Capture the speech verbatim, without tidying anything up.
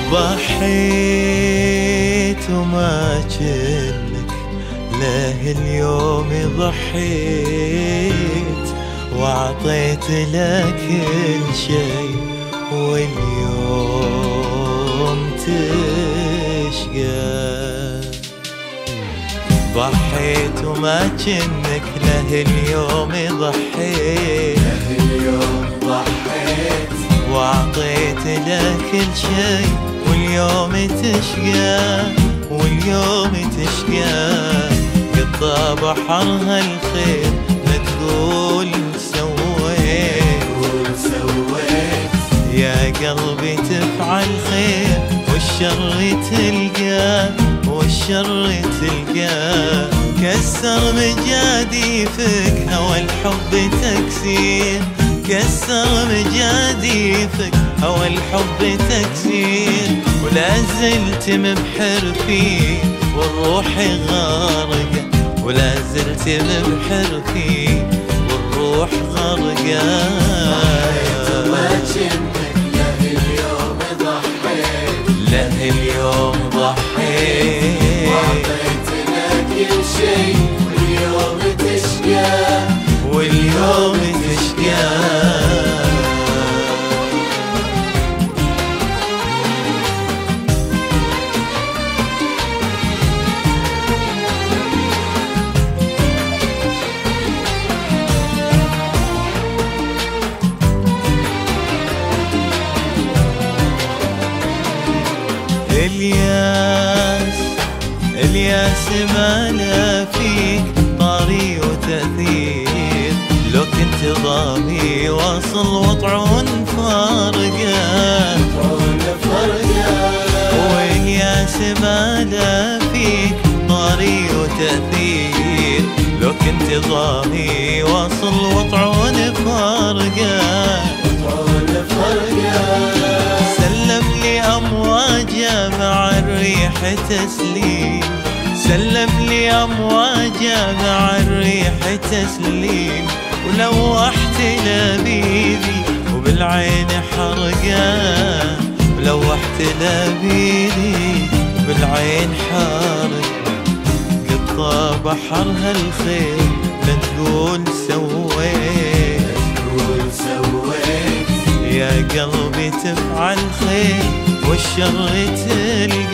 ضحيت وما جنك له اليوم ضحيت، وعطيت لك كل شي واليوم تشقى. ضحيت وما جنك له اليوم ضحيت، له اليوم ضحيت، وعطيت لك كل شي واليوم تشقى، واليوم تشقى. قطة بحرها الخير لا تقول سويت، قول سويت. يا قلبي تفعل خير والشر تلقى، والشر تلقى. كسر مجاديفك هوى الحب تكسير، كسر مجاديفك هوى الحب تكسير. ولا زلت مبحر فيه والروح غارقة، ولا زلت مبحر فيه والروح غارقة. ضحيت وما جنك له اليوم ضحيت، له اليوم ضحيت، وعطيت لك كل شي واليوم تشقى، واليوم تشقى. الياس الياس ما لا فيك طاري وتأثير، لو كنت ضامي واصل وطعون فارقة، طول فرقة. والياس ما لا فيك طاري وتأثير، لو كنت ضامي واصل وطعون فارقة، طول فرقة. سلم لي أمواجه مع الريح تسليم، سلم لي أمواجه مع الريح تسليم. ولوحت لبيبي وبالعين حرقة، ولوحت لبيبي وبالعين حرقة. قطة بحرها الخير لا تقول سويت، قول سويت. يا قلبي تفعل خير والشر تلقى،